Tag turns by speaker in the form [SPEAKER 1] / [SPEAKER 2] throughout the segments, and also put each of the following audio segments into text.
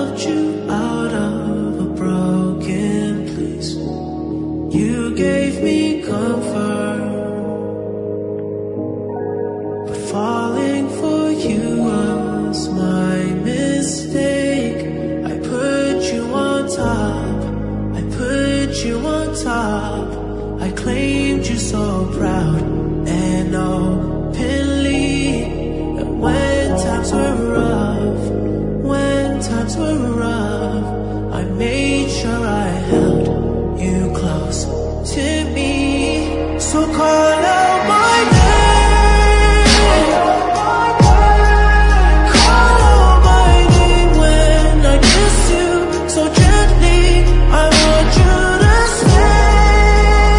[SPEAKER 1] brought you out of a broken place. You gave me comfort, but falling for you was my mistake. I put you on top, I put you on top. I claimed you so proud and openly. And when times were rough, when times were rough, I made sure I held you close to me. So call out my name, call out my name when I kiss you so gently. I want you to stay,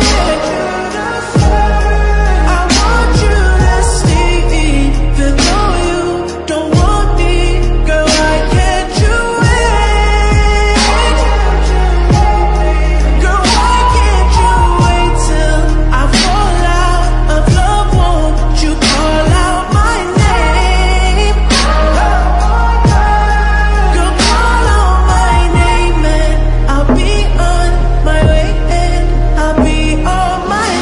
[SPEAKER 1] I want you to stay. Even though you don't want me, girl, why can't you wait? Girl, why can't you wait till I fall out of love? Won't you call out my name? Girl, call out my name and I'll be on my way and I'll be on my.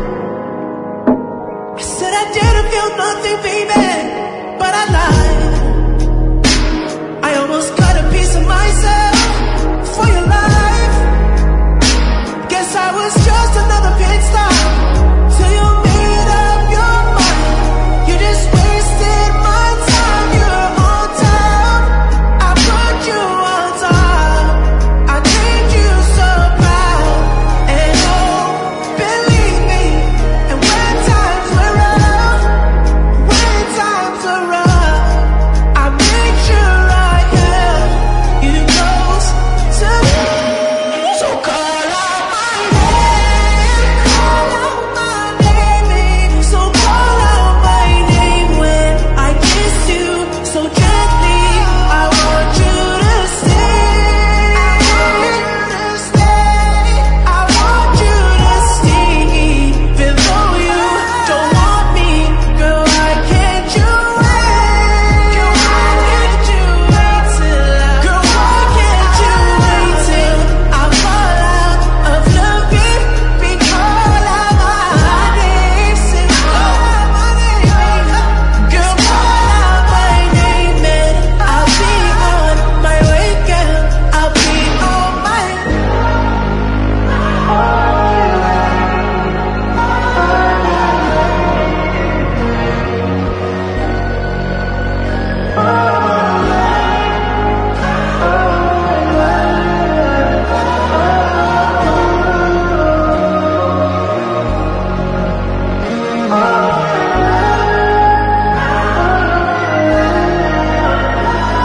[SPEAKER 1] I said I didn't feel nothing, baby, but I lied. I almost cut a piece of myself for your life. Guess I was just another pit stop till you made up your mind. You just wasted my time. You're on top, I put you on top. I made you so proud and oh, believe me. And when times were rough, when times were rough, I made sure I held you close to me. So call out my name, call out my name. So call out my name when I kiss you so gently. I want you to stay, I want you to stay, I want you to stay. Even though you don't want me, girl, why can't you wait? Girl, why can't you wait till I? Girl, why can't you wait till I fall out of love? Baby, call out my name, say call out my name. Girl, call out my name and I'll be on my way, girl. I'll be on my.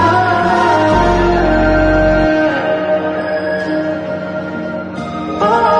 [SPEAKER 1] Oh